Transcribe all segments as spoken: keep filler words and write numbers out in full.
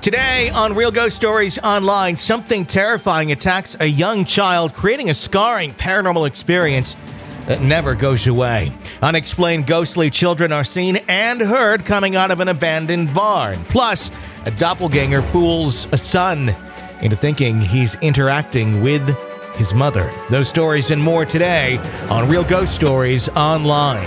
Today on Real Ghost Stories Online, something terrifying attacks a young child, creating a scarring paranormal experience that never goes away. Unexplained ghostly children are seen and heard coming out of an abandoned barn. Plus, a doppelganger fools a son into thinking he's interacting with his mother. Those stories and more today on Real Ghost Stories Online.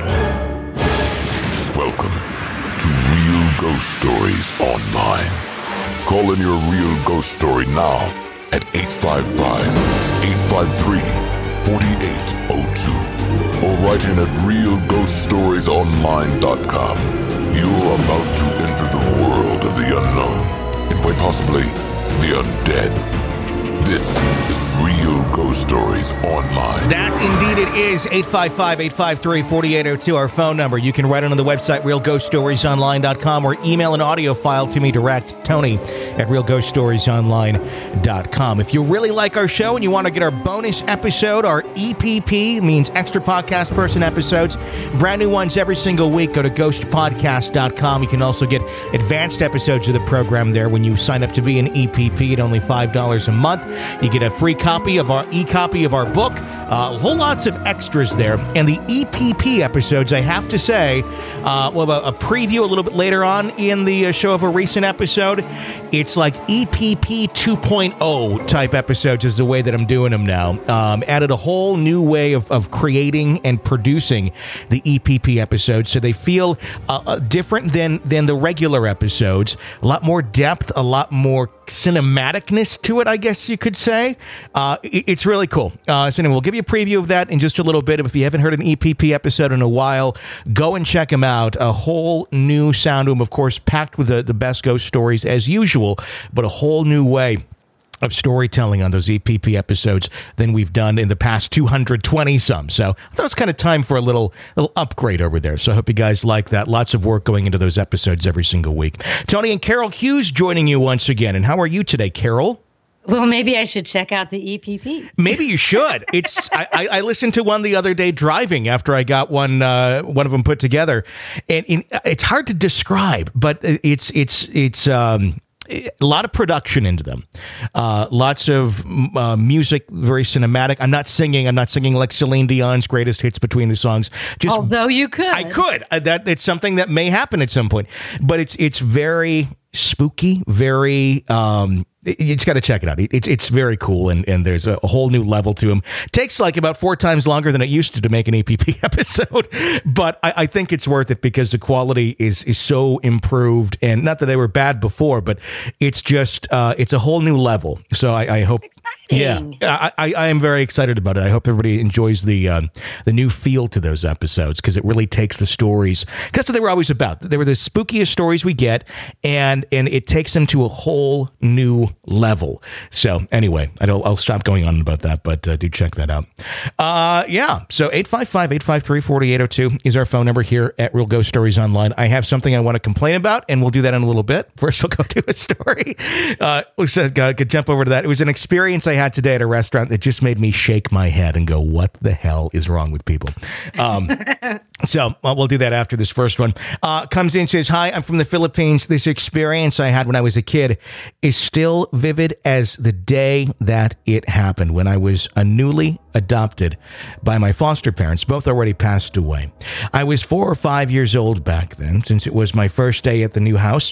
Welcome to Real Ghost Stories Online. Call in your real ghost story now at eight five five, eight five three, four eight zero two or write in at real ghost stories online dot com. You're about to enter the world of the unknown and quite possibly the undead. This is Real Ghost Stories Online. That indeed it is. eight five five, eight five three, four eight zero two, our phone number. You can write it on the website, real ghost stories online dot com, or email an audio file to me direct, Tony at real ghost stories online dot com. If you really like our show and you want to get our bonus episode, our E P P, means extra podcast person episodes, brand new ones every single week, go to ghost podcast dot com. You can also get advanced episodes of the program there when you sign up to be an E P P at only five dollars a month. You get a free copy of our e-copy of our book, uh, whole lots of extras there. And the E P P episodes, I have to say, uh, we'll have a, a preview a little bit later on in the uh, show of a recent episode. It's like E P P two point oh type episodes is the way that I'm doing them now. Um, added a whole new way of, of creating and producing the E P P episodes, so they feel uh, uh, different than, than the regular episodes. A lot more depth, a lot more cinematicness to it, I guess you could say. Uh, it's really cool. Uh, so anyway, we'll give you a preview of that in just a little bit. If you haven't heard an E P P episode in a while, go and check them out. A whole new sound room, of course, packed with the, the best ghost stories as usual, but a whole new way of storytelling on those E P P episodes than we've done in the past two hundred twenty some. So I thought it was kind of time for a little little upgrade over there. So I hope you guys like that. Lots of work going into those episodes every single week. Tony and Carol Hughes joining you once again. And how are you today, Carol? Well, maybe I should check out the E P P. Maybe you should. It's I, I, I listened to one the other day driving after I got one uh, one of them put together, and, and it's hard to describe, but it's it's it's um, a lot of production into them. Uh, lots of uh, music, very cinematic. I'm not singing. I'm not singing like Celine Dion's greatest hits between the songs. Just, Although you could, I could. Uh, that it's something that may happen at some point, but it's it's very spooky, very. Um, You just got to check it out. It's it's very cool, and, and there's a whole new level to them. Takes like about four times longer than it used to to make an E P P episode, but I, I think it's worth it because the quality is is so improved, and not that they were bad before, but it's just uh, it's a whole new level. So I, I hope. It's exciting. Yeah, I, I am very excited about it. I hope everybody enjoys the um, the new feel to those episodes because it really takes the stories. That's what they were always about. They were the spookiest stories we get, and and it takes them to a whole new level. So anyway, I'll, I'll stop going on about that, but uh, do check that out. Uh, yeah, so eight five five, eight five three, four eight zero two is our phone number here at Real Ghost Stories Online. I have something I want to complain about, and we'll do that in a little bit. First, we'll go to a story. Uh, we said, uh, could jump over to that. It was an experience I had today at a restaurant that just made me shake my head and go, what the hell is wrong with people? Um, so uh, we'll do that after this first one. Uh, comes in, says, hi, I'm from the Philippines. This experience I had when I was a kid is still vivid as the day that it happened, when I was a newly adopted by my foster parents. Both already passed away. I was four or five years old back then, since it was my first day at the new house.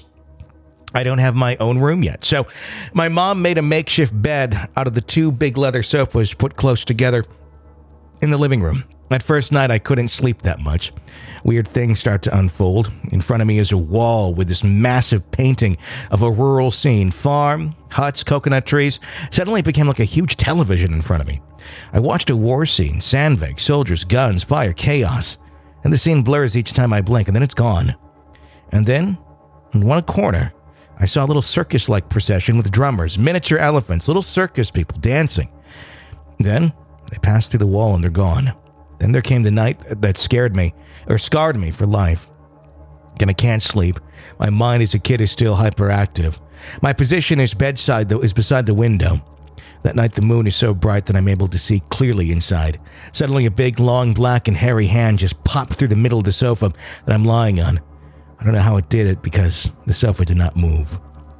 I don't have my own room yet. So my mom made a makeshift bed out of the two big leather sofas put close together in the living room. That first night, I couldn't sleep that much. Weird things start to unfold. In front of me is a wall with this massive painting of a rural scene. Farm, huts, coconut trees. Suddenly it became like a huge television in front of me. I watched a war scene. Sandbags, soldiers, guns, fire, chaos. And the scene blurs each time I blink, and then it's gone. And then, in one corner, I saw a little circus-like procession with drummers, miniature elephants, little circus people dancing. Then, they passed through the wall and they're gone. Then there came the night that scared me, or scarred me for life. And I can't sleep. My mind as a kid is still hyperactive. My position is bedside, though, is beside the window. That night the moon is so bright that I'm able to see clearly inside. Suddenly a big, long, black and hairy hand just popped through the middle of the sofa that I'm lying on. I don't know how it did it because the sofa did not move.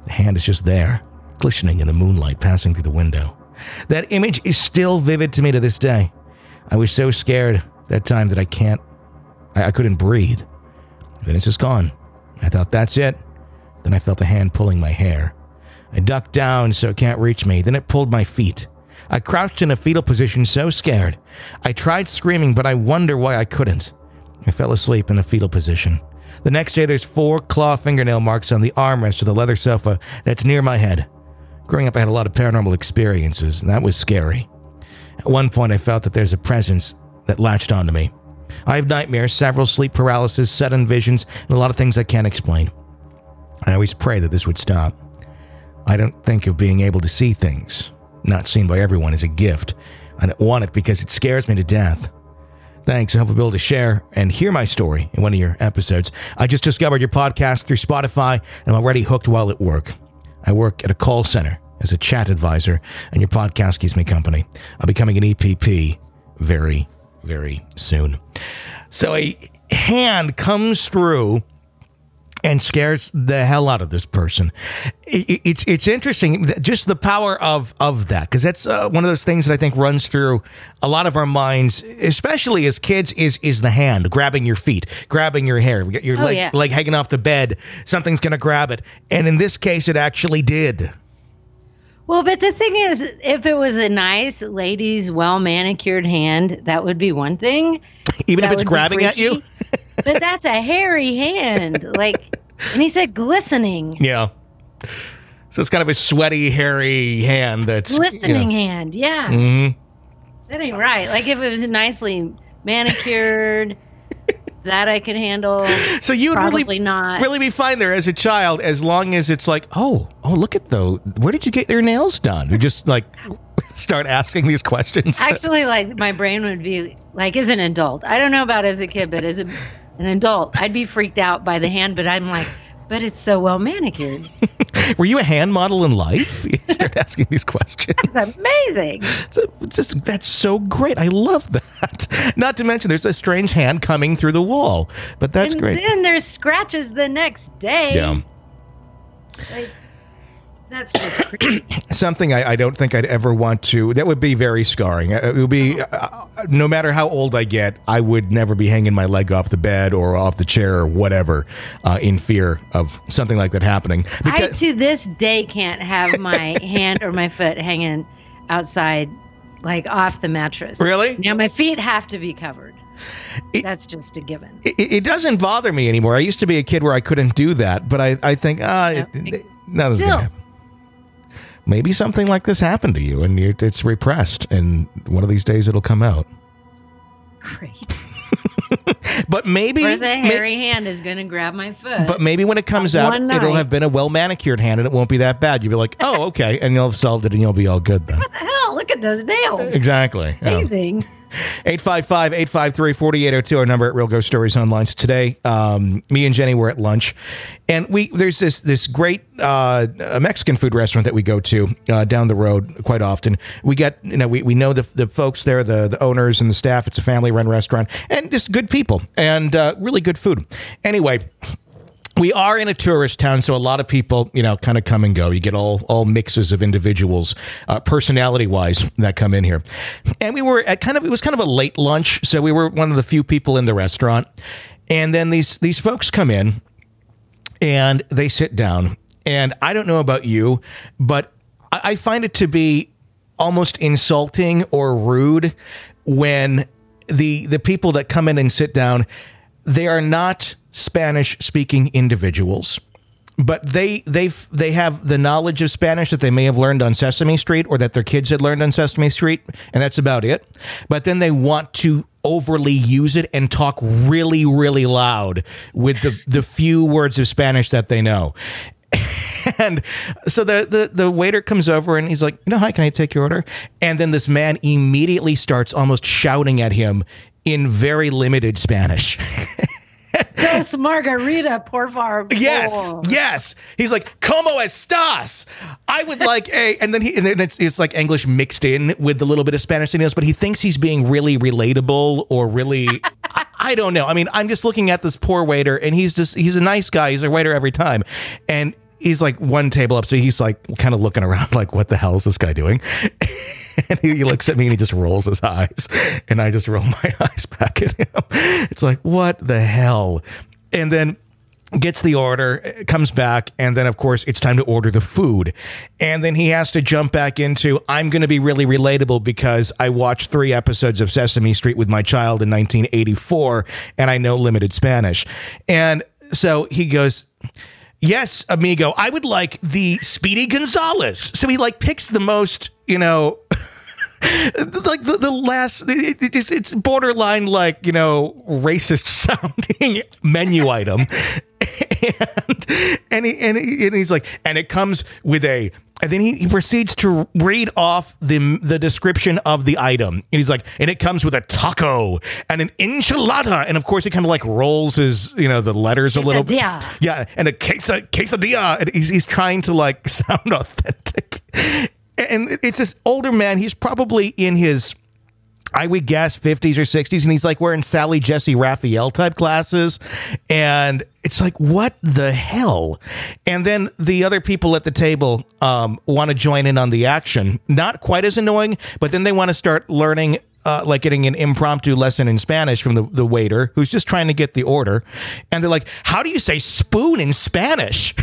The hand is just there, glistening in the moonlight passing through the window. That image is still vivid to me to this day. I was so scared that time that I can't, I, I couldn't breathe. Then it's just gone. I thought, that's it. Then I felt a hand pulling my hair. I ducked down so it can't reach me. Then it pulled my feet. I crouched in a fetal position, so scared. I tried screaming, but I wonder why I couldn't. I fell asleep in a fetal position. The next day, there's four claw fingernail marks on the armrest of the leather sofa that's near my head. Growing up, I had a lot of paranormal experiences, and that was scary. At one point, I felt that there's a presence that latched onto me. I have nightmares, several sleep paralysis, sudden visions, and a lot of things I can't explain. I always pray that this would stop. I don't think of being able to see things, not seen by everyone, as a gift. I don't want it because it scares me to death. Thanks. I hope you'll be able to share and hear my story in one of your episodes. I just discovered your podcast through Spotify, and I'm already hooked while at work. I work at a call center as a chat advisor, and your podcast keeps me company. I'll be becoming an E P P very, very soon. So a hand comes through and scares the hell out of this person. It, it's it's interesting, just the power of of that, because that's uh, one of those things that I think runs through a lot of our minds, especially as kids, is is the hand grabbing your feet, grabbing your hair, your oh, leg, yeah. leg hanging off the bed. Something's going to grab it. And in this case, it actually did. Well, but the thing is, if it was a nice, lady's, well-manicured hand, that would be one thing. Even that if it's grabbing at you? But that's a hairy hand. Like, and he said glistening. Yeah. So it's kind of a sweaty, hairy hand that's... Glistening you know. hand, yeah. Mm-hmm. That ain't right. Like, if it was nicely manicured... That I could handle. So you would Probably really, not. really be fine there as a child, as long as it's like, oh, oh, look at though. Where did you get your nails done? You just like start asking these questions. Actually, like my brain would be like, as an adult. I don't know about as a kid, but as a, an adult, I'd be freaked out by the hand. But I'm like, but it's so well manicured. Were you a hand model in life? You start asking these questions. That's amazing. It's, a, it's just, that's so great. I love that. Not to mention, there's a strange hand coming through the wall, but that's and great. Then there's scratches the next day. Yeah. Like, that's just creepy. Something I, I don't think I'd ever want to. That would be very scarring. It would be, uh, no matter how old I get, I would never be hanging my leg off the bed or off the chair or whatever uh, in fear of something like that happening. Because I, to this day, can't have my hand or my foot hanging outside, like off the mattress. Really? Now, my feet have to be covered. It, That's just a given. It, it doesn't bother me anymore. I used to be a kid where I couldn't do that, but I, I think, ah, No, it, it, it, nothing's still. going to happen. Maybe something like this happened to you and you're, it's repressed, and one of these days it'll come out. Great. But maybe... Or the hairy may, hand is going to grab my foot. But maybe when it comes out, one it'll night. have been a well-manicured hand and it won't be that bad. You'll be like, oh, okay, and you'll have solved it and you'll be all good then. What the hell? Look at those nails. Exactly. Yeah. Amazing. eight five five, eight five three, four eight zero two, our number at Real Ghost Stories Online. So today, um, me and Jenny were at lunch, and we there's this this great uh, Mexican food restaurant that we go to uh, down the road quite often. We get, you know, we, we know the the folks there, the, the owners and the staff. It's a family-run restaurant, and just good people, and uh, really good food. Anyway, we are in a tourist town, so a lot of people, you know, kind of come and go. You get all all mixes of individuals, uh, personality-wise, that come in here. And we were at kind of, it was kind of a late lunch, so we were one of the few people in the restaurant. And then these these folks come in, and they sit down. And I don't know about you, but I, I find it to be almost insulting or rude when the the people that come in and sit down, they are not Spanish-speaking individuals, but they they they have the knowledge of Spanish that they may have learned on Sesame Street or that their kids had learned on Sesame Street, and that's about it. But then they want to overly use it and talk really, really loud with the, the few words of Spanish that they know. And so the, the, the waiter comes over and he's like, you know, hi, can I take your order? And then this man immediately starts almost shouting at him in very limited Spanish. Dos margarita, por favor. Yes, yes. He's like, ¿Cómo estás? I would like a, and then he, and then it's, it's like English mixed in with a little bit of Spanish in it, but he thinks he's being really relatable or really, I, I don't know. I mean, I'm just looking at this poor waiter, and he's just, he's a nice guy. He's a waiter every time. And he's like one table up, so he's like kind of looking around like, what the hell is this guy doing? And he looks at me and he just rolls his eyes, and I just roll my eyes back at him. It's like, what the hell? And then gets the order, comes back, and then, of course, it's time to order the food. And then he has to jump back into, I'm going to be really relatable because I watched three episodes of Sesame Street with my child in nineteen eighty-four, and I know limited Spanish. And so he goes, yes, amigo, I would like the Speedy Gonzales. So he, like, picks the most, you know... like the, the last, it, it just, it's borderline like, you know, racist sounding menu item. And, and, he, and, he, and he's like, and it comes with a, and then he, he proceeds to read off the the description of the item. And he's like, and it comes with a taco and an enchilada. And of course, he kind of like rolls his, you know, the letters a little bit. Yeah. And a quesa, quesadilla. And he's, he's trying to like sound authentic. And it's this older man. He's probably in his, I would guess, fifties or sixties. And he's like wearing Sally Jesse Raphael type glasses. And it's like, what the hell? And then the other people at the table um, want to join in on the action. Not quite as annoying, but then they want to start learning, uh, like getting an impromptu lesson in Spanish from the, the waiter who's just trying to get the order. And they're like, how do you say spoon in Spanish?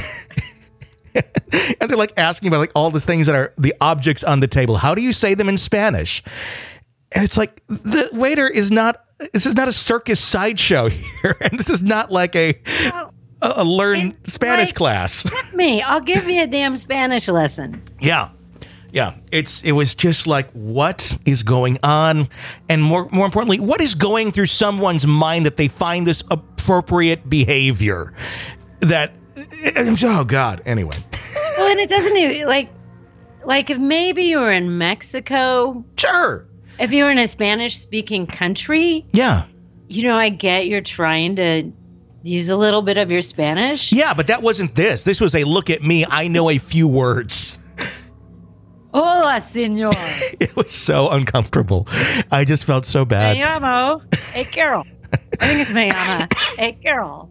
And they're like asking about like all the things that are the objects on the table. How do you say them in Spanish? And it's like, the waiter is not, this is not a circus sideshow here. And this is not like a, a, a learn Spanish like, class. Tip me. I'll give you a damn Spanish lesson. Yeah. Yeah. It's, it was just like, what is going on? And more, more importantly, what is going through someone's mind that they find this appropriate behavior that, oh God. Anyway. Well, and it doesn't even like, like if maybe you were in Mexico. Sure. If you were in a Spanish speaking country. Yeah. You know, I get you're trying to use a little bit of your Spanish. Yeah, but that wasn't this. This was a look at me. I know a few words. Hola, señor. It was so uncomfortable. I just felt so bad. Me llamo a Carol. I think it's me llama a Carol.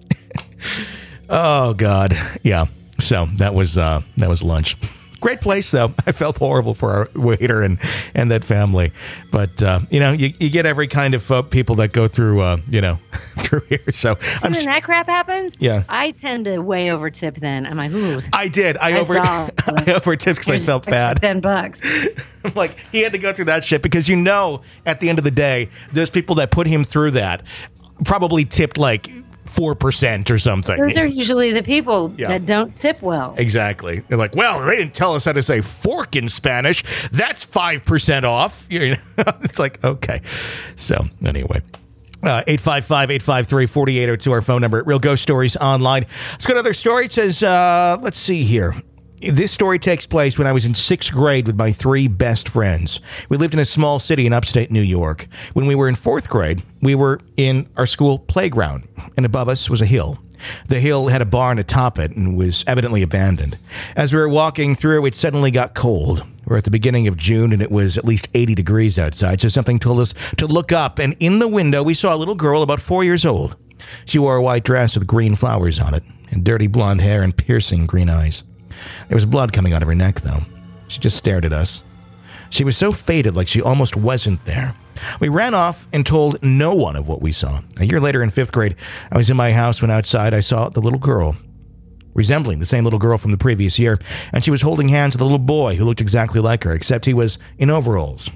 Oh God, yeah. So that was uh, that was lunch. Great place though. I felt horrible for our waiter and, and that family, but uh, you know, you, you get every kind of uh, people that go through, uh, you know, through here. So, so when sh- that crap happens, yeah, I tend to way over tip. Then I'm like, ooh, I did. I, I over saw, I over tipped because I felt bad. Ten bucks. I'm like, he had to go through that shit because you know, at the end of the day, those people that put him through that probably tipped like four percent or something. Those are usually the people yeah. that don't tip well. Exactly. They're like, well, they didn't tell us how to say fork in Spanish. That's five percent off. You know? It's like, okay. So anyway. Uh, eight five five, eight five three, four eight zero two, our phone number at Real Ghost Stories Online. Let's go to another story. It says, uh, let's see here. This story takes place when I was in sixth grade with my three best friends. We lived in a small city in upstate New York. When we were in fourth grade, we were in our school playground, and above us was a hill. The hill had a barn atop it and was evidently abandoned. As we were walking through, it suddenly got cold. We're at the beginning of June, and it was at least eighty degrees outside, so something told us to look up, and in the window, we saw a little girl about four years old. She wore a white dress with green flowers on it, and dirty blonde hair and piercing green eyes. There was blood coming out of her neck, though. She just stared at us. She was so faded, like she almost wasn't there. We ran off and told no one of what we saw. A year later in fifth grade, I was in my house when outside I saw the little girl, resembling the same little girl from the previous year, and she was holding hands with a little boy who looked exactly like her, except he was in overalls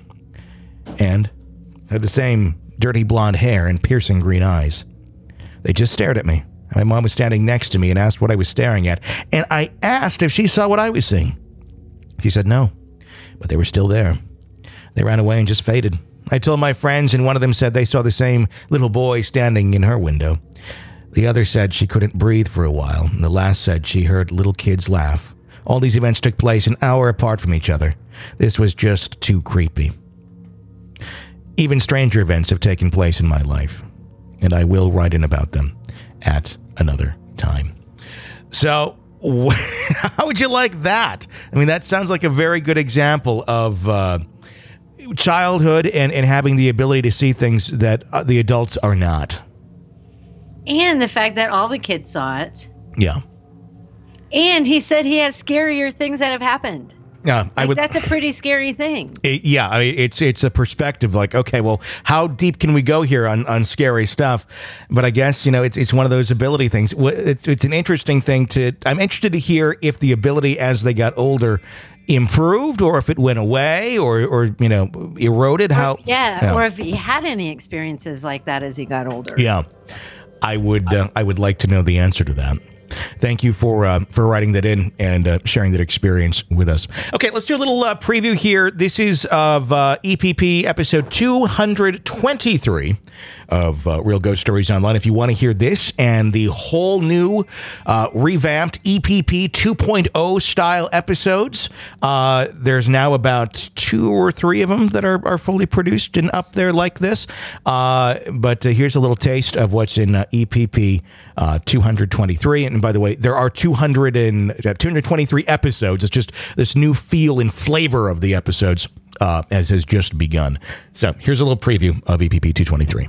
and had the same dirty blonde hair and piercing green eyes. They just stared at me. My mom was standing next to me and asked what I was staring at, and I asked if she saw what I was seeing. She said no, but they were still there. They ran away and just faded. I told my friends, and one of them said they saw the same little boy standing in her window. The other said she couldn't breathe for a while, and the last said she heard little kids laugh. All these events took place an hour apart from each other. This was just too creepy. Even stranger events have taken place in my life, and I will write in about them at another time. So, how would you like that? I mean, that sounds like a very good example of uh, childhood and, and having the ability to see things that uh, the adults are not. And the fact that all the kids saw it. Yeah. And he said he has scarier things that have happened. Yeah, like, I would. That's a pretty scary thing. It, yeah, I mean, it's it's a perspective. Like, okay, well, how deep can we go here on, on scary stuff? But I guess you know, it's it's one of those ability things. It's it's an interesting thing to. I'm interested to hear if the ability as they got older improved, or if it went away, or or you know, eroded. How? Or, yeah, yeah, or if he had any experiences like that as he got older. Yeah, I would. Uh, I would like to know the answer to that. Thank you for uh, for writing that in and uh, sharing that experience with us. Okay, let's do a little uh, preview here. This is of uh, E P P episode two hundred twenty-three of uh, Real Ghost Stories Online. If you want to hear this and the whole new uh, revamped E P P two point oh style episodes, uh, there's now about two or three of them that are, are fully produced and up there like this. Uh, but uh, here's a little taste of what's in uh, E P P uh, two hundred twenty-three. And by the way, there are two hundred and, uh, two hundred twenty-three episodes. It's just this new feel and flavor of the episodes uh, as has just begun. So here's a little preview of E P P two twenty-three.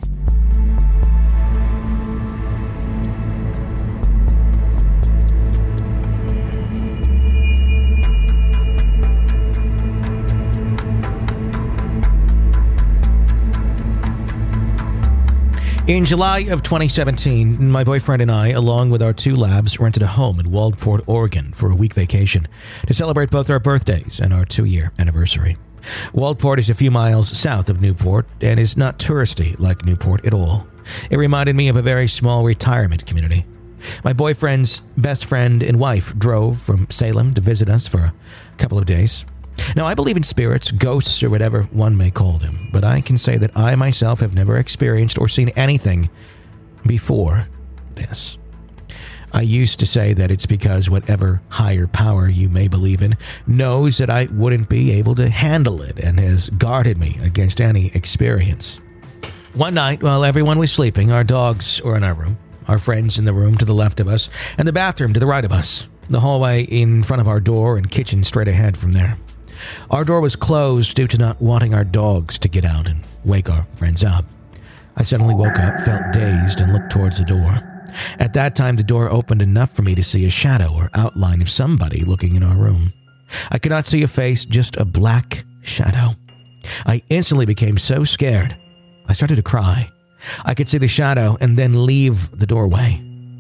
In July of twenty seventeen, my boyfriend and I, along with our two labs, rented a home in Waldport, Oregon for a week vacation to celebrate both our birthdays and our two-year anniversary. Waldport is a few miles south of Newport and is not touristy like Newport at all. It reminded me of a very small retirement community. My boyfriend's best friend and wife drove from Salem to visit us for a couple of days. Now, I believe in spirits, ghosts, or whatever one may call them, but I can say that I myself have never experienced or seen anything before this. I used to say that it's because whatever higher power you may believe in knows that I wouldn't be able to handle it and has guarded me against any experience. One night, while everyone was sleeping, our dogs were in our room, our friends in the room to the left of us, and the bathroom to the right of us, the hallway in front of our door and kitchen straight ahead from there. Our door was closed due to not wanting our dogs to get out and wake our friends up. I suddenly woke up, felt dazed, and looked towards the door. At that time, the door opened enough for me to see a shadow or outline of somebody looking in our room. I could not see a face, just a black shadow. I instantly became so scared, I started to cry. I could see the shadow and then leave the doorway.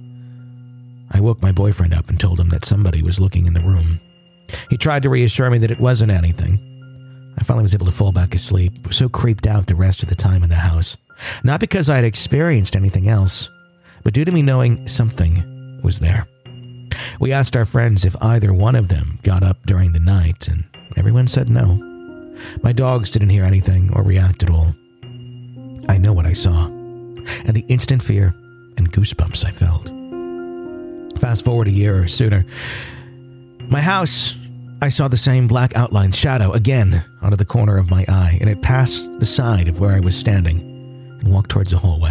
I woke my boyfriend up and told him that somebody was looking in the room. He tried to reassure me that it wasn't anything. I finally was able to fall back asleep, so creeped out the rest of the time in the house. Not because I had experienced anything else, but due to me knowing something was there. We asked our friends if either one of them got up during the night, and everyone said no. My dogs didn't hear anything or react at all. I know what I saw, and the instant fear and goosebumps I felt. Fast forward a year or sooner, my house, I saw the same black outline shadow again out of the corner of my eye, and it passed the side of where I was standing and walked towards the hallway.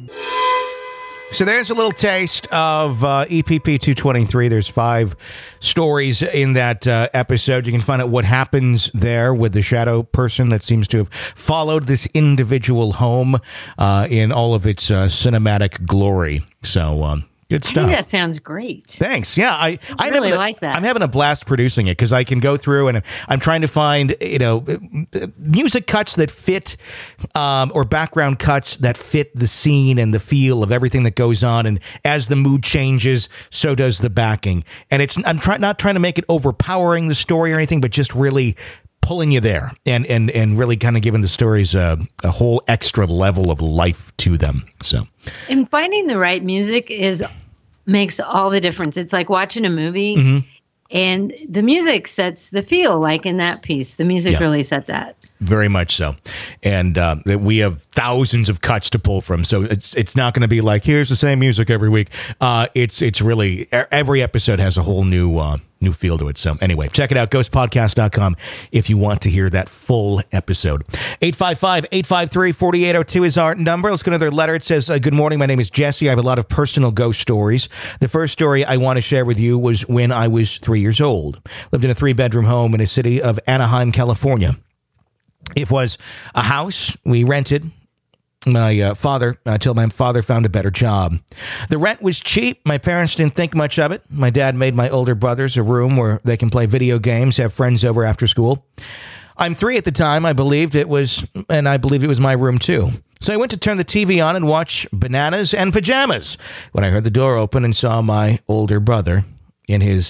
So there's a little taste of uh, E P P two twenty-three. There's five stories in that uh, episode. You can find out what happens there with the shadow person that seems to have followed this individual home uh, in all of its uh, cinematic glory. So, um, good stuff. I think that sounds great. Thanks. Yeah, I, I I'm really having a, like that. I'm having a blast producing it because I can go through and I'm trying to find, you know, music cuts that fit um, or background cuts that fit the scene and the feel of everything that goes on. And as the mood changes, so does the backing. And it's I'm trying not trying to make it overpowering the story or anything, but just really pulling you there and and and really kind of giving the stories a, a whole extra level of life to them. So, and finding the right music is makes all the difference. It's like watching a movie, mm-hmm. and the music sets the feel. Like in that piece, the music yeah. really set that. Very much so, and uh, we have thousands of cuts to pull from. So it's it's not going to be like here's the same music every week. Uh, it's it's really every episode has a whole new. Uh, New feel to it. So anyway, check it out, ghost podcast dot com if you want to hear that full episode. eight five five, eight five three, four eight zero two is our number. Let's go to another letter. It says, uh, good morning. My name is Jesse. I have a lot of personal ghost stories. The first story I want to share with you was when I was three years old. Lived in a three-bedroom home in the city of Anaheim, California. It was a house we rented my uh, father until my father found a better job. The rent was cheap. My parents didn't think much of it. My dad made my older brothers a room where they can play video games, have friends over after school. I'm three at the time. I believed it was, and I believed it was my room too. So I went to turn the T V on and watch Bananas and Pajamas when I heard the door open and saw my older brother in his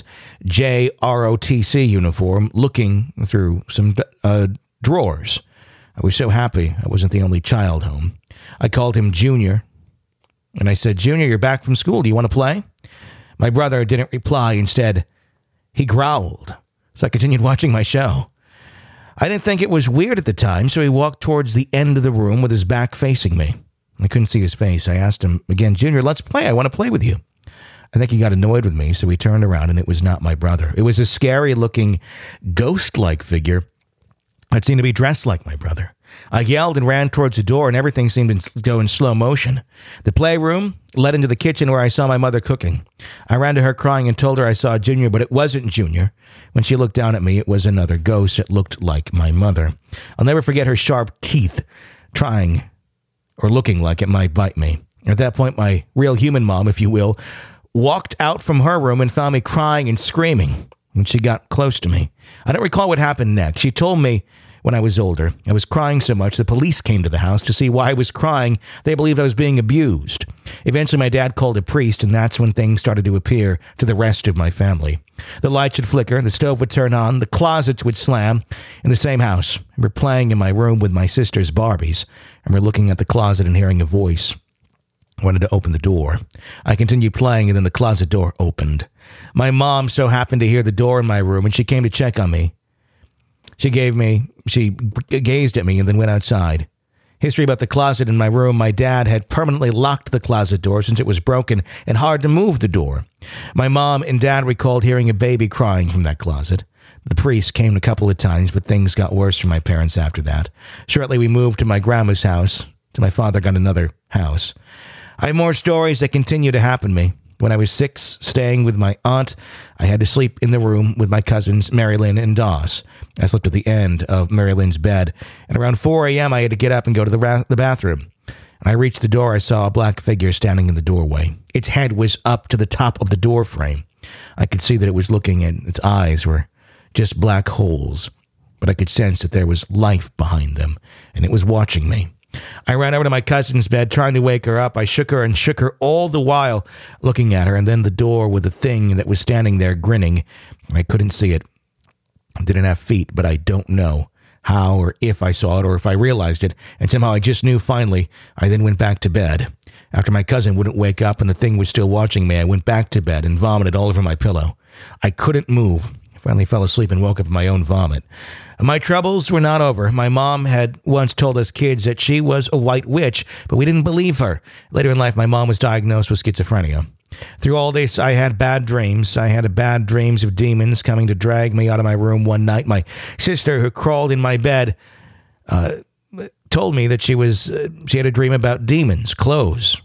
J R O T C uniform looking through some uh, drawers. I was so happy I wasn't the only child home. I called him Junior, and I said, Junior, you're back from school. Do you want to play? My brother didn't reply. Instead, he growled. So I continued watching my show. I didn't think it was weird at the time, so he walked towards the end of the room with his back facing me. I couldn't see his face. I asked him again, Junior, let's play. I want to play with you. I think he got annoyed with me, so he turned around, and it was not my brother. It was a scary-looking, ghost-like figure that seemed to be dressed like my brother. I yelled and ran towards the door, and everything seemed to go in slow motion. The playroom led into the kitchen where I saw my mother cooking. I ran to her crying and told her I saw Junior, but it wasn't Junior. When she looked down at me, it was another ghost that looked like my mother. I'll never forget her sharp teeth trying or looking like it might bite me. At that point, my real human mom, if you will, walked out from her room and found me crying and screaming when she got close to me. I don't recall what happened next. She told me when I was older, I was crying so much the police came to the house to see why I was crying. They believed I was being abused. Eventually, my dad called a priest, and that's when things started to appear to the rest of my family. The lights would flicker, the stove would turn on, the closets would slam in the same house. We're playing in my room with my sister's Barbies, and we're looking at the closet and hearing a voice. I wanted to open the door. I continued playing, and then the closet door opened. My mom so happened to hear the door in my room, and she came to check on me. She gave me, she gazed at me and then went outside. History about the closet in my room. My dad had permanently locked the closet door since it was broken and hard to move the door. My mom and dad recalled hearing a baby crying from that closet. The priest came a couple of times, but things got worse for my parents after that. Shortly, we moved to my grandma's house, till my father got another house. I have more stories that continue to happen to me. When I was six, staying with my aunt, I had to sleep in the room with my cousins, Mary Lynn and Doss. I slept at the end of Mary Lynn's bed, and around four a.m. I had to get up and go to the, ra- the bathroom. When I reached the door, I saw a black figure standing in the doorway. Its head was up to the top of the door frame. I could see that it was looking, and its eyes were just black holes, but I could sense that there was life behind them, and it was watching me. I ran over to my cousin's bed, trying to wake her up. I shook her and shook her all the while, looking at her, and then the door with the thing that was standing there grinning. I couldn't see it. I didn't have feet, but I don't know how or if I saw it or if I realized it, and somehow I just knew finally. I then went back to bed. After my cousin wouldn't wake up and the thing was still watching me, I went back to bed and vomited all over my pillow. I couldn't move. I finally fell asleep and woke up in my own vomit. My troubles were not over. My mom had once told us kids that she was a white witch, but we didn't believe her. Later in life, my mom was diagnosed with schizophrenia. Through all this, I had bad dreams. I had a bad dreams of demons coming to drag me out of my room one night. My sister, who crawled in my bed, uh, told me that she was uh, she had a dream about demons, clothes,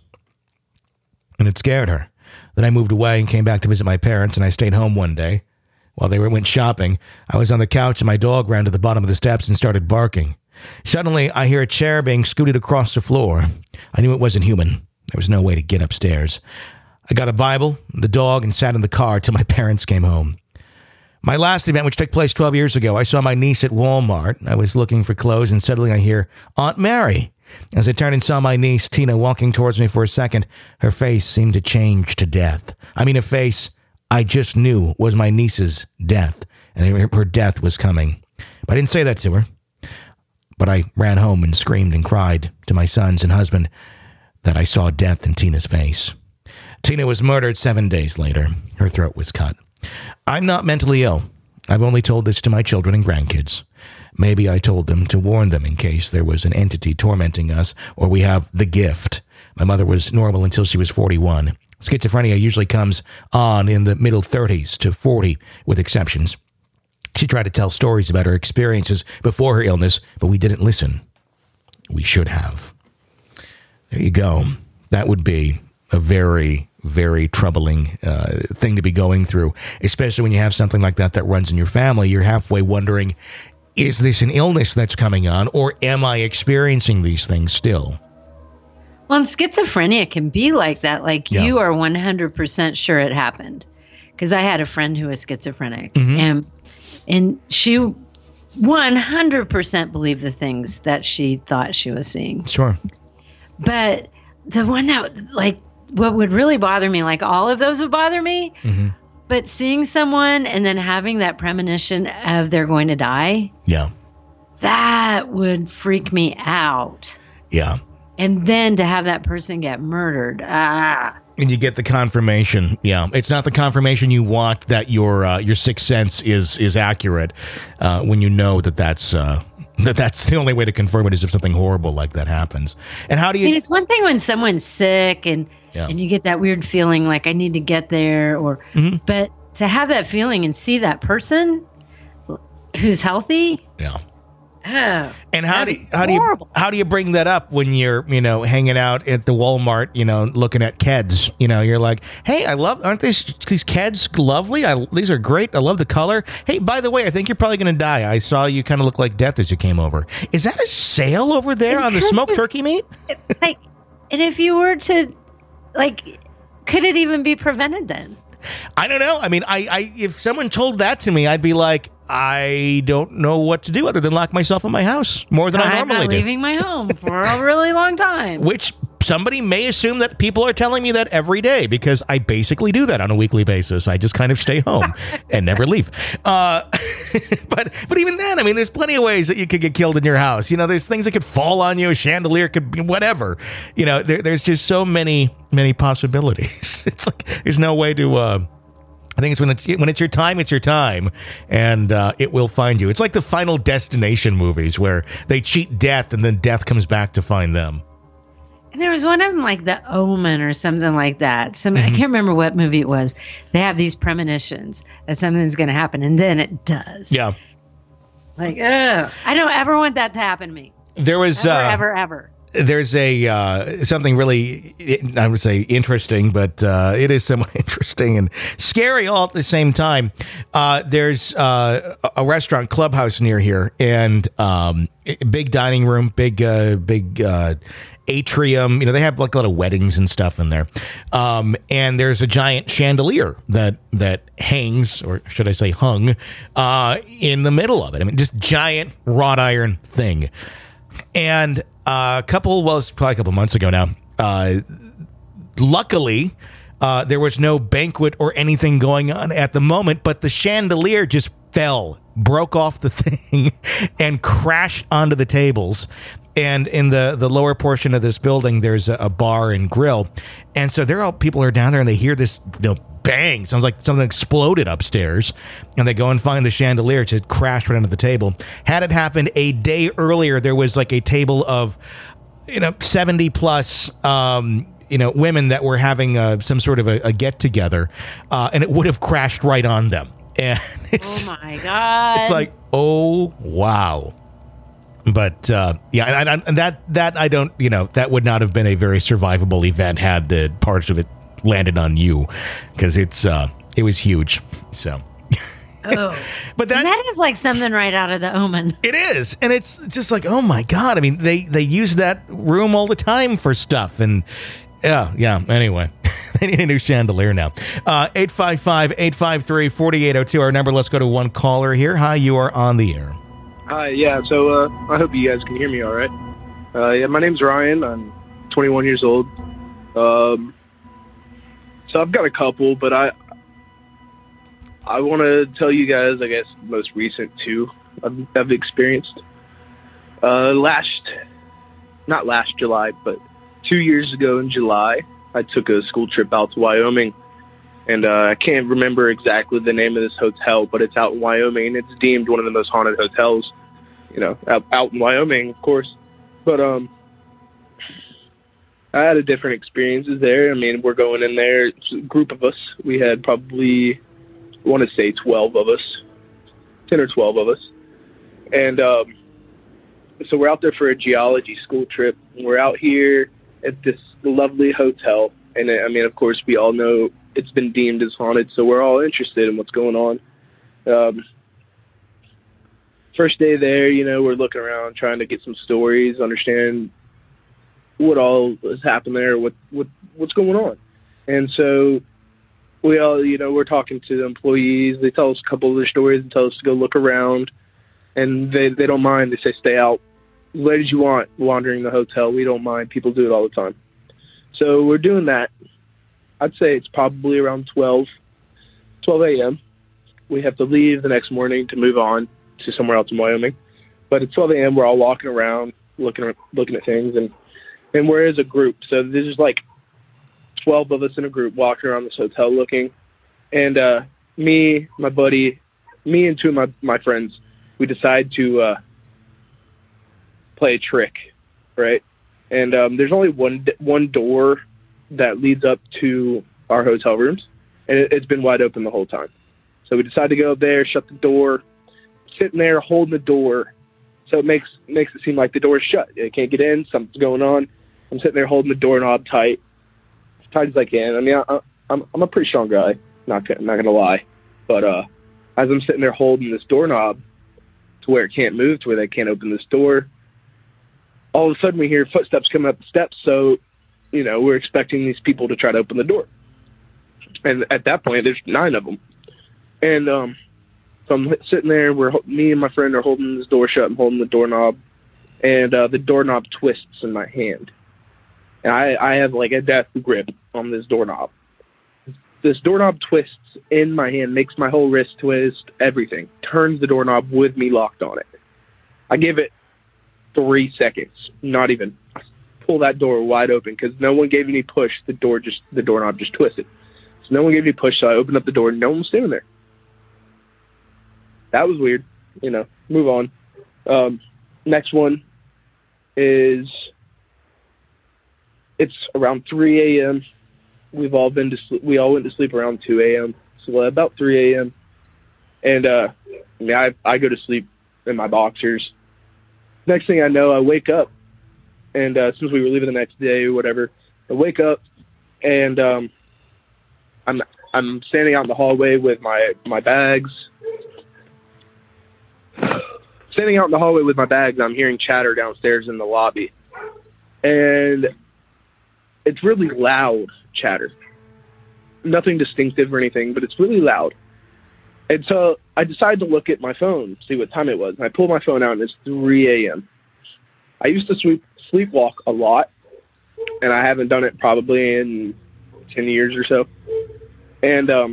and it scared her. Then I moved away and came back to visit my parents, and I stayed home one day. While they went shopping, I was on the couch and my dog ran to the bottom of the steps and started barking. Suddenly, I hear a chair being scooted across the floor. I knew it wasn't human. There was no way to get upstairs. I got a Bible, the dog, and sat in the car till my parents came home. My last event, which took place twelve years ago, I saw my niece at Walmart. I was looking for clothes, and suddenly I hear, Aunt Mary. As I turned and saw my niece, Tina, walking towards me for a second, her face seemed to change to death. I mean, a face I just knew was my niece's death, and her death was coming. But I didn't say that to her. But I ran home and screamed and cried to my sons and husband that I saw death in Tina's face. Tina was murdered seven days later. Her throat was cut. I'm not mentally ill. I've only told this to my children and grandkids. Maybe I told them to warn them in case there was an entity tormenting us, or we have the gift. My mother was normal until she was forty-one. Schizophrenia usually comes on in the middle thirties to forty, with exceptions. She tried to tell stories about her experiences before her illness, but we didn't listen. We should have. There you go. That would be a very, very troubling uh, thing to be going through, especially when you have something like that that runs in your family. You're halfway wondering, is this an illness that's coming on, or am I experiencing these things still? Well, and schizophrenia can be like that. Like Yeah. you are one hundred percent sure it happened. Because I had a friend who was schizophrenic, Mm-hmm. and and she one hundred percent believed the things that she thought she was seeing. Sure. But the one that, like, what would really bother me, like all of those would bother me, Mm-hmm. but seeing someone and then having that premonition of they're going to die, Yeah. that would freak me out. Yeah. And then to have that person get murdered, ah. And you get the confirmation. Yeah, it's not the confirmation you want that your uh, your sixth sense is is accurate. Uh, when you know that that's uh, that that's the only way to confirm it is if something horrible like that happens. And how do I you? mean, it's one thing when someone's sick and Yeah. and you get that weird feeling like I need to get there, or Mm-hmm. but to have that feeling and see that person who's healthy, Yeah. oh, And how do that'd you, be how do you horrible. how do you bring that up when you're you know hanging out at the Walmart, you know, looking at Keds? You know, you're like, hey, I love aren't these these Keds lovely? I, these are great. I love the color. Hey, by the way, I think you're probably going to die. I saw you kind of look like death as you came over. Is that a sale over there on the smoked turkey meat? like, and if you were to, like, could it even be prevented then? I don't know. I mean, I, I if someone told that to me, I'd be like, I don't know what to do other than lock myself in my house more than I I'm normally not do. leaving my home for a really long time. Which somebody may assume that people are telling me that every day because I basically do that on a weekly basis. I just kind of stay home and never leave. Uh, but but even then, I mean, there's plenty of ways that you could get killed in your house. You know, there's things that could fall on you. A chandelier could be whatever. You know, there, there's just so many many possibilities. It's like there's no way to. Uh, I think it's when it's when it's your time, it's your time, and uh, it will find you. It's like the Final Destination movies where they cheat death and then death comes back to find them. And there was one of them like The Omen or something like that. Some Mm-hmm. I can't remember what movie it was. They have these premonitions that something's going to happen, and then it does. Yeah, Like, ugh. I don't ever want that to happen to me. there was Ever, uh, ever, ever. there's a uh, something really I would say interesting, but uh, it is somewhat interesting and scary all at the same time. Uh, there's uh, a restaurant Clubhouse near here, and um, big dining room, big uh, big uh, atrium. You know, they have like a lot of weddings and stuff in there. Um, and there's a giant chandelier that that hangs, or should I say, hung, uh, in the middle of it. I mean, just giant wrought iron thing, and. Uh, a couple, well, it's probably a couple months ago now. Uh, luckily, uh, there was no banquet or anything going on at the moment, but the chandelier just fell, broke off the thing, and crashed onto the tables. And in the, the lower portion of this building, there's a, a bar and grill. And so they're all people are down there and they hear this, you know, bang. Sounds like something exploded upstairs. And they go and find the chandelier to crash right onto the table. Had it happened a day earlier, there was like a table of, you know, seventy plus, um, you know, women that were having uh, some sort of a, a get together. Uh, and it would have crashed right on them. And it's, Oh my God. it's like, oh, wow. But uh, yeah, and, and, and that that I don't, you know, that would not have been a very survivable event had the parts of it landed on you, because it's uh, it was huge. So, oh. but that, And that is like something right out of The Omen. it is, and it's just like, oh my God! I mean, they they use that room all the time for stuff, and yeah, yeah. Anyway, they need a new chandelier now. Uh, eight five five, eight five three, four eight zero two, our number. Let's go to one caller here. Hi, you are on the air. Hi, yeah, so uh, I hope you guys can hear me all right. Uh, yeah, my name's Ryan. I'm twenty-one years old. Um, so I've got a couple, but I I want to tell you guys, I guess, most recent two I've, I've experienced. Uh, last, not last July, but two years ago in July, I took a school trip out to Wyoming. And uh, I can't remember exactly the name of this hotel, but it's out in Wyoming, and it's deemed one of the most haunted hotels, you know, out, out in Wyoming, of course. But um, I had a different experiences there. I mean, we're going in there, it's a group of us. We had probably, I want to say twelve of us, ten or twelve of us. And um, so we're out there for a geology school trip. We're out here at this lovely hotel. And I mean, of course, we all know it's been deemed as haunted, so we're all interested in what's going on. Um, first day there, you know, we're looking around, trying to get some stories, understand what all has happened there, what what what's going on. And so we all, you know, we're talking to the employees. They tell us a couple of their stories and tell us to go look around. And they, they don't mind. They say stay out as late as you want wandering the hotel. We don't mind. People do it all the time. So we're doing that. I'd say it's probably around twelve a.m. We have to leave the next morning to move on to somewhere else in Wyoming. But at twelve a.m., we're all walking around, looking at, looking at things. And, and we're as a group. So there's like twelve of us in a group walking around this hotel looking. And uh, me, my buddy, me and two of my, my friends, we decide to uh, play a trick, right? And um, there's only one one door that leads up to our hotel rooms, and it, it's been wide open the whole time. So we decide to go up there, shut the door, sitting there holding the door, so it makes makes it seem like the door is shut. It can't get in. Something's going on. I'm sitting there holding the doorknob tight, as tight as I can. I mean, I, I'm I'm a pretty strong guy. Not not gonna lie, but uh, as I'm sitting there holding this doorknob to where it can't move, to where they can't open this door, all of a sudden we hear footsteps coming up the steps. So, you know, we're expecting these people to try to open the door. And at that point, there's nine of them. And um, so I'm sitting there. We're me and my friend are holding this door shut. I'm holding the doorknob, and uh, the doorknob twists in my hand. And I, I have like a death grip on this doorknob. This doorknob twists in my hand, makes my whole wrist twist, everything. Turns the doorknob with me locked on it. I give it three seconds, not even. I pull that door wide open because no one gave any push. The door just, the doorknob just twisted. So no one gave any push, so I opened up the door. No one was standing there. That was weird. You know, move on. Um, next one is, it's around three a.m. We've all been to sleep. We all went to sleep around two a.m. So about three a.m. And uh, I mean, I I go to sleep in my boxers. Next thing I know, I wake up, and uh, since we were leaving the next day or whatever, I wake up, and um, I'm I'm standing out in the hallway with my my bags. Standing out in the hallway with my bags, I'm hearing chatter downstairs in the lobby, and it's really loud chatter. Nothing distinctive or anything, but it's really loud. And so I decided to look at my phone, see what time it was. And I pull my phone out, and it's three a.m. I used to sleep sleepwalk a lot, and I haven't done it probably in ten years or so. And um,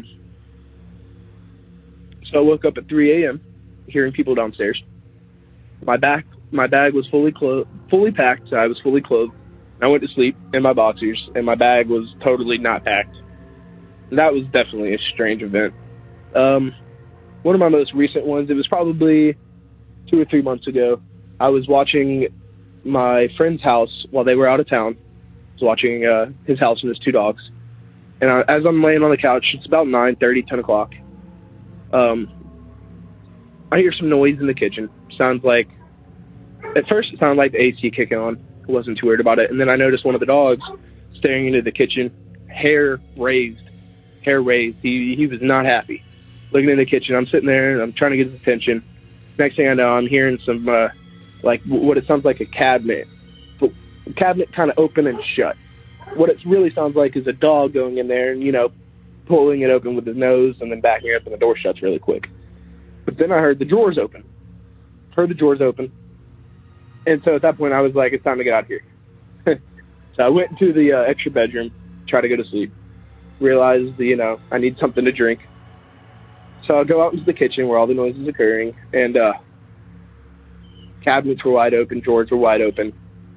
so I woke up at three a.m. hearing people downstairs. My back, my bag was fully clo- fully packed, so I was fully clothed. I went to sleep in my boxers, and my bag was totally not packed. And that was definitely a strange event. Um, one of my most recent ones, it was probably two or three months ago. I was watching my friend's house while they were out of town. I was watching uh, his house and his two dogs. And I, as I'm laying on the couch, it's about nine thirty, ten o'clock. Um, I hear some noise in the kitchen. Sounds like, at first it sounded like the A C kicking on. I wasn't too worried about it. And then I noticed one of the dogs staring into the kitchen, hair raised, hair raised. He he was not happy. Looking in the kitchen, I'm sitting there and I'm trying to get his attention. Next thing I know, I'm hearing some, uh, like what it sounds like a cabinet. But the cabinet kind of open and shut. What it really sounds like is a dog going in there and, you know, pulling it open with his nose and then backing it up, and the door shuts really quick. But then I heard the drawers open. Heard the drawers open. And so at that point, I was like, it's time to get out of here. So I went into the uh, extra bedroom, tried to go to sleep. Realized, you know, I need something to drink. So I go out into the kitchen where all the noise is occurring, and uh, cabinets were wide open, drawers were wide open.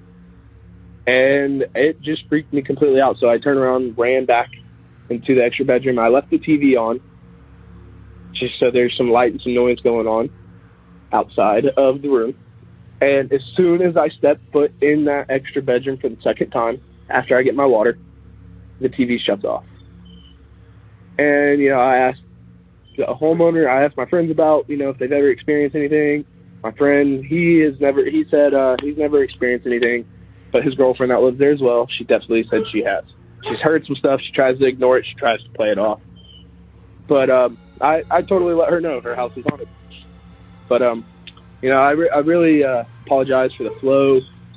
And it just freaked me completely out. So I turned around, ran back into the extra bedroom. I left the T V on, just so there's some light and some noise going on outside of the room. And as soon as I step foot in that extra bedroom for the second time, after I get my water, the T V shuts off. And, you know, I asked the homeowner, I asked my friends about, you know, if they've ever experienced anything. My friend, he has never, he said uh, he's never experienced anything, but his girlfriend that lives there as well, she definitely said she has. She's heard some stuff. She tries to ignore it. She tries to play it off. But um, I, I totally let her know her house is haunted. But, um, you know, I, re- I really uh, apologize for the flow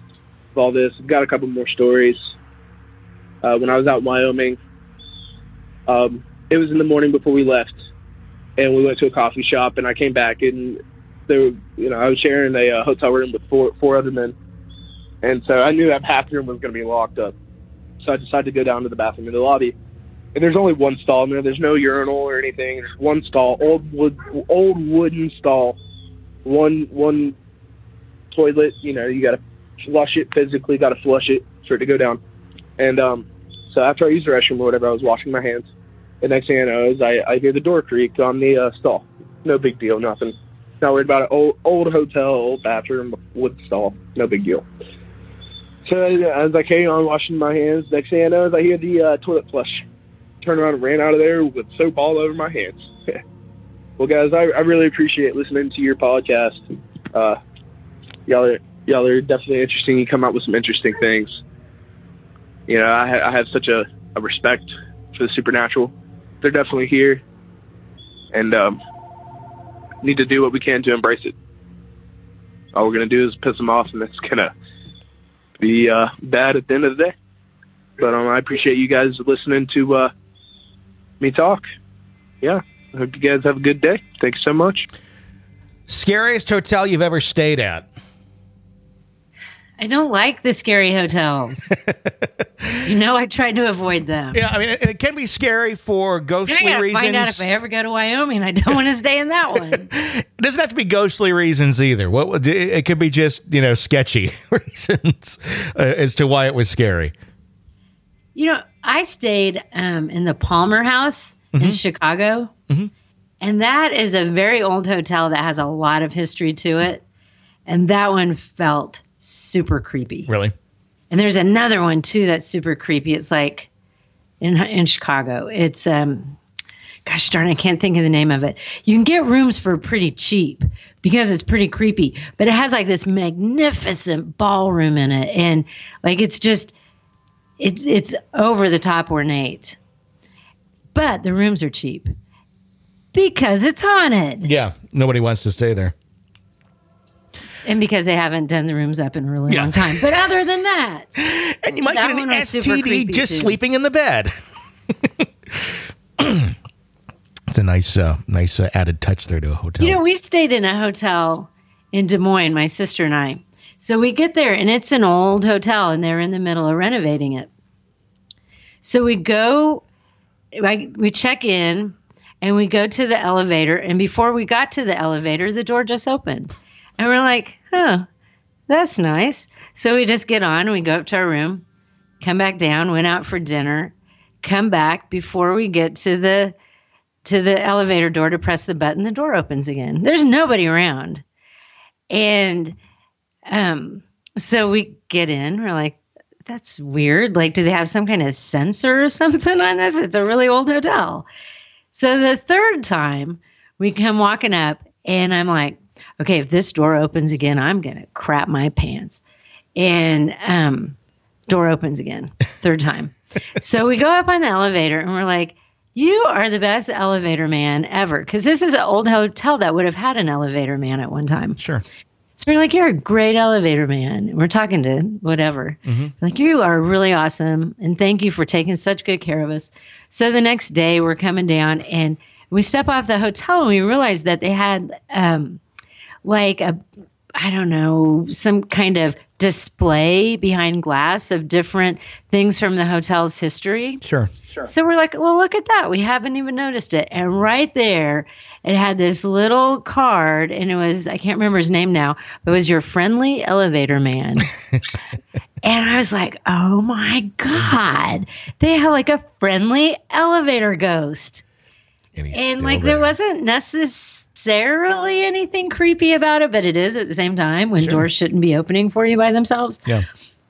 of all this. I've got a couple more stories. Uh, when I was out in Wyoming, um, it was in the morning before we left, and we went to a coffee shop, and I came back, and there, were, you know, I was sharing a uh, hotel room with four four other men, and so I knew that bathroom was going to be locked up. So I decided to go down to the bathroom in the lobby, and there's only one stall in there. There's no urinal or anything. There's one stall, old wood, old wooden stall, one one toilet. You know, you got to flush it physically, got to flush it for it to go down. And um, so after I used the restroom or whatever, I was washing my hands. The next thing I know is I, I hear the door creak on the uh, stall. No big deal, nothing. Not worried about it. Old, old hotel, old bathroom, wood stall. No big deal. So as I carry on washing my hands, next thing I know is I hear the uh, toilet flush. Turn around and ran out of there with soap all over my hands. Well, guys, I, I really appreciate listening to your podcast. Uh, y'all are y'all are definitely interesting. You come out with some interesting things. You know, I, ha- I have such a, a respect for the supernatural. They're definitely here, and um, need to do what we can to embrace it. All we're gonna do is piss them off, and it's gonna be uh, bad at the end of the day. But um, I appreciate you guys listening to uh, me talk. Yeah, I hope you guys have a good day. Thanks so much. Scariest hotel you've ever stayed at? I don't like the scary hotels. You know, I tried to avoid them. Yeah, I mean, it, it can be scary for ghostly I gotta reasons. find out if I ever go to Wyoming. I don't want to stay in that one. It doesn't have to be ghostly reasons either. What would- it could be just, you know, sketchy reasons uh, as to why it was scary. You know, I stayed um, in the Palmer House mm-hmm. in Chicago, mm-hmm. and that is a very old hotel that has a lot of history to it, and that one felt super creepy. Really? And there's another one too that's super creepy. It's like in in Chicago. It's um, gosh darn, I can't think of the name of it. You can get rooms for pretty cheap because it's pretty creepy, but it has like this magnificent ballroom in it, and like it's just it's it's over the top ornate. But the rooms are cheap because it's haunted. Yeah, nobody wants to stay there. And because they haven't done the rooms up in a really yeah. long time. But other than that. And you might get an S T D just too. sleeping in the bed. It's a nice uh, nice uh, added touch there to a hotel. You know, we stayed in a hotel in Des Moines, my sister and I. So we get there, and it's an old hotel, and they're in the middle of renovating it. So we go, we check in, and we go to the elevator. And before we got to the elevator, the door just opened. And we're like, oh, that's nice. So we just get on and we go up to our room, come back down, went out for dinner, come back before we get to the to the elevator door to press the button, the door opens again. There's nobody around. And um, so we get in, we're like, that's weird. Like, do they have some kind of sensor or something on this? It's a really old hotel. So the third time we come walking up and I'm like, okay, if this door opens again, I'm going to crap my pants. And um, door opens again, third time. So we go up on the elevator and we're like, you are the best elevator man ever. Because this is an old hotel that would have had an elevator man at one time. Sure. So we're like, you're a great elevator man. And we're talking to whatever. Mm-hmm. Like, you are really awesome. And thank you for taking such good care of us. So the next day we're coming down and we step off the hotel and we realize that they had um, like a, I don't know, some kind of display behind glass of different things from the hotel's history. Sure. Sure. So we're like, well, look at that. We haven't even noticed it. And right there, it had this little card, and it was, I can't remember his name now, but it was your friendly elevator man. And I was like, oh my God, they have like a friendly elevator ghost. And, and like there. there wasn't necessarily anything creepy about it, but it is at the same time when sure. doors shouldn't be opening for you by themselves. Yeah.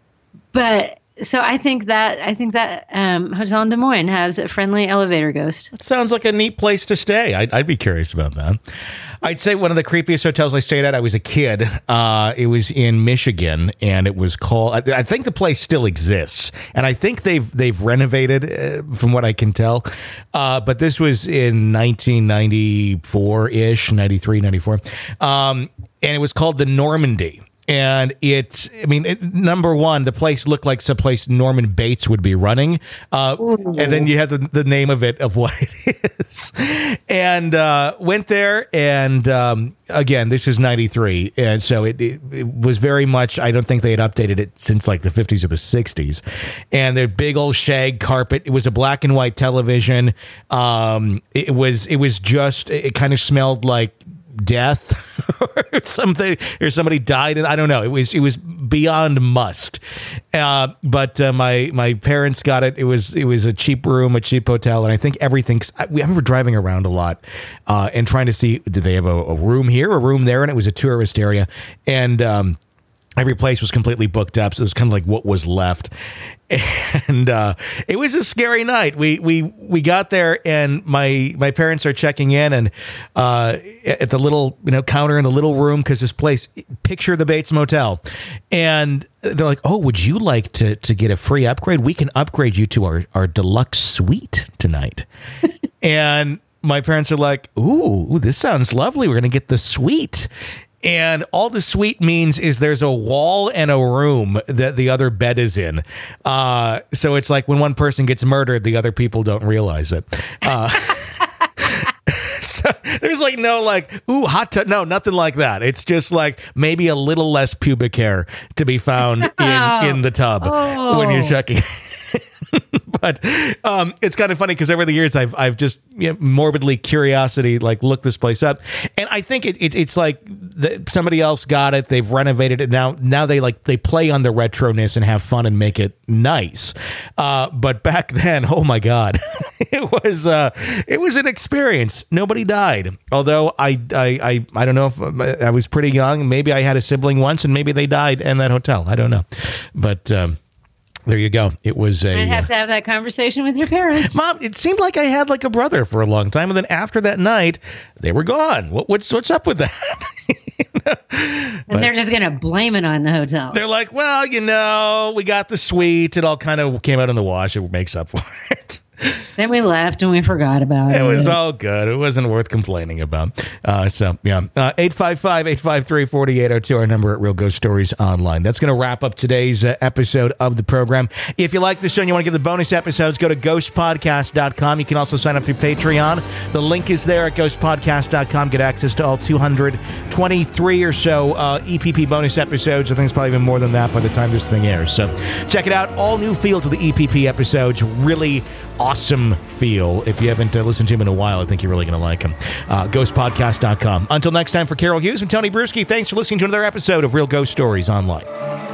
But so I think that I think that um, hotel in Des Moines has a friendly elevator ghost. It sounds like a neat place to stay. I'd, I'd be curious about that. I'd say one of the creepiest hotels I stayed at, I was a kid. Uh, it was in Michigan, and it was called, I, I think the place still exists, and I think they've they've renovated, uh, from what I can tell. Uh, but this was in nineteen ninety-four-ish, ninety-three, ninety-four. Um, and it was called the Normandy. And it, I mean, it, number one, the place looked like some place Norman Bates would be running. Uh, and then you have the, the name of it, of what it is. And uh, went there, and um, again, this is ninety-three. And so it, it, it was very much, I don't think they had updated it since like the fifties or the sixties. And their big old shag carpet. It was a black and white television. Um, it was, it was just, it kind of smelled like death or something, or somebody died, and I don't know. It was it was beyond must. Uh, but uh, my my parents got it. It was it was a cheap room, a cheap hotel, and I think everything. I, I remember driving around a lot uh, and trying to see, did they have a, a room here, a room there, and it was a tourist area, and um, every place was completely booked up. So it was kind of like what was left. And uh, it was a scary night. We we we got there, and my my parents are checking in, and uh, at the little you know counter in the little room, because this place, picture the Bates Motel, and they're like, "Oh, would you like to to get a free upgrade? We can upgrade you to our our deluxe suite tonight." And my parents are like, "Ooh, ooh, this sounds lovely. We're gonna get the suite." And all the suite means is there's a wall and a room that the other bed is in. Uh, so it's like when one person gets murdered, the other people don't realize it. Uh, so there's like no like, ooh, hot tub. No, nothing like that. It's just like maybe a little less pubic hair to be found in, in the tub oh. when you're checking. But um, it's kind of funny because over the years I've I've just you know, morbidly curiosity like looked this place up, and I think it, it it's like the, somebody else got it, they've renovated it now. Now they like they play on the retroness and have fun and make it nice. Uh, but back then, oh my God, it was uh, it was an experience. Nobody died, although I I I, I don't know if I was pretty young. Maybe I had a sibling once, and maybe they died in that hotel. I don't know, but. Um, There you go. It was a. I'd have to have that conversation with your parents. Mom, it seemed like I had like a brother for a long time, and then after that night, they were gone. What, what's what's up with that? you know? And but they're just going to blame it on the hotel. They're like, well, you know, we got the suite. It all kind of came out in the wash. It makes up for it. Then we left and we forgot about it. It was all good. It wasn't worth complaining about. Uh, so, yeah. Uh, eight five five, eight five three, four eight zero two, our number at Real Ghost Stories Online. That's going to wrap up today's uh, episode of the program. If you like this show and you want to get the bonus episodes, go to ghost podcast dot com. You can also sign up through Patreon. The link is there at ghost podcast dot com. Get access to all two hundred twenty-three or so uh, E P P bonus episodes. I think it's probably even more than that by the time this thing airs. So check it out. All new feel to the E P P episodes. Really awesome feel. If you haven't uh, listened to him in a while, I think you're really going to like him. Uh, ghost podcast dot com. Until next time, for Carol Hughes and Tony Bruschi, thanks for listening to another episode of Real Ghost Stories Online.